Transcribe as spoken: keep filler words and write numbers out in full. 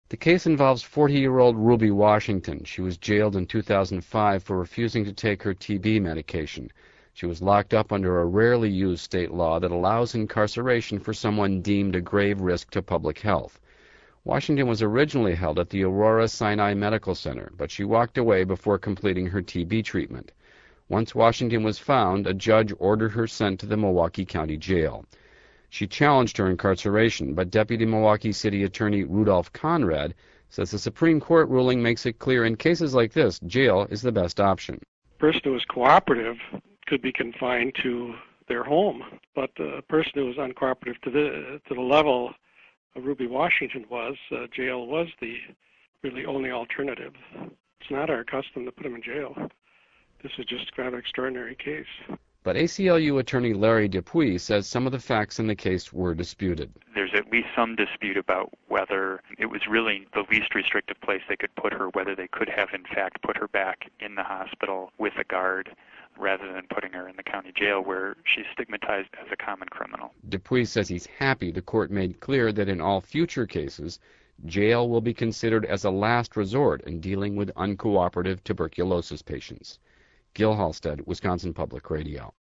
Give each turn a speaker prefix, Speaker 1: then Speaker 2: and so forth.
Speaker 1: The case involves forty-year-old Ruby Washington. She was jailed in two thousand five for refusing to take her T B medication. She was locked up under a rarely used state law that allows incarceration for someone deemed a grave risk to public health. Washington was originally held at the Aurora Sinai Medical Center, but she walked away before completing her T B treatment. Once Washington was found, a judge ordered her sent to the Milwaukee County Jail. She challenged her incarceration, but Deputy Milwaukee City Attorney Rudolph Conrad says the Supreme Court ruling makes it clear in cases like this, jail is the best option.
Speaker 2: A person who is cooperative could be confined to their home, but a person who is uncooperative to the to the level of Ruby Washington was, uh, jail was the really only alternative. It's not our custom to put them in jail. This is just kind of an extraordinary case.
Speaker 1: But A C L U attorney Larry Dupuis says some of the facts in the case were disputed.
Speaker 3: There's at least some dispute about whether it was really the least restrictive place they could put her, whether they could have in fact put her back in the hospital with a guard rather than putting her in the county jail where she's stigmatized as a common criminal.
Speaker 1: Dupuis says he's happy the court made clear that in all future cases, jail will be considered as a last resort in dealing with uncooperative tuberculosis patients. Gil Halstead, Wisconsin Public Radio.